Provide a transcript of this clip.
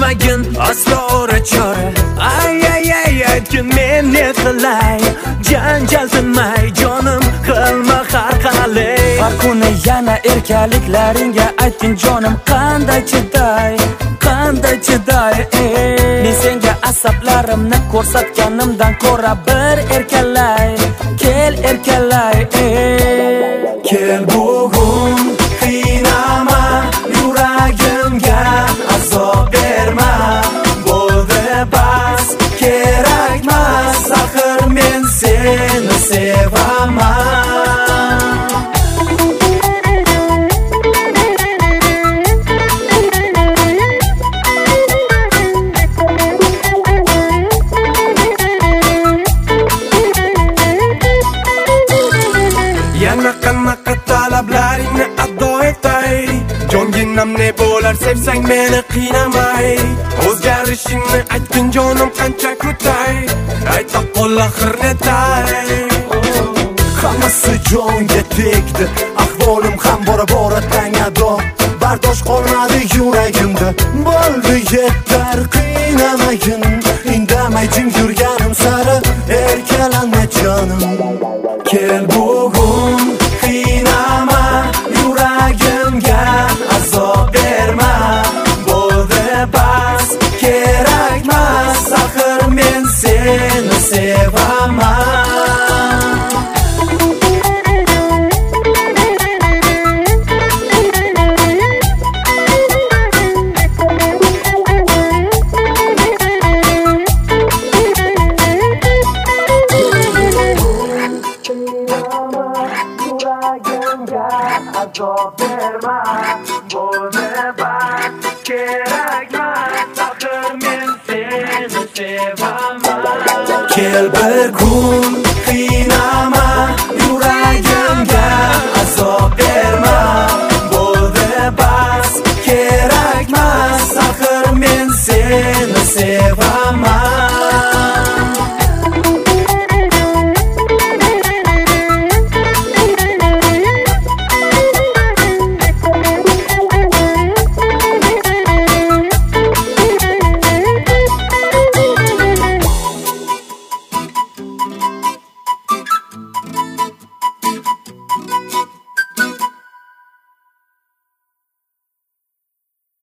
bilmagin asrori chora. Ay aytgin men ne qilay, janjal tinmay jonim qilma har qalay. Har kuni yana erkaliklaringga aytgin jonim qanday chiday, qanday chiday. Men senga asablarimni ko'rsatganimdan ko'ra bir erkalay, kel erkalay. Kel bugun qiynama, yuragimga azob berma. Bo'ldi bas, kerakmas, axir men seni sevaman. Yana qanaqa talablaringni ado etay, jonginam ne bo'lar sevsang meni qiynamay. O'zgarishingni aytgin jonim qancha kutay, ayta qol axir netay. Hammasi jonga tegdi, ahvolim ham bora tangado. Bardosh qolmadi yuragimda, bo'ldi yetar qiynamagin. Indamay jim yurganim sari erkalanma jonim. Kel bugun qiynama, yuragimga azob berma. Bo'ldi bas, kerakmas, axir men seni sevaman. Azob berma, bo'ldi bas, kerakmas, axir men seni sevaman. Kel bir kun qiynama,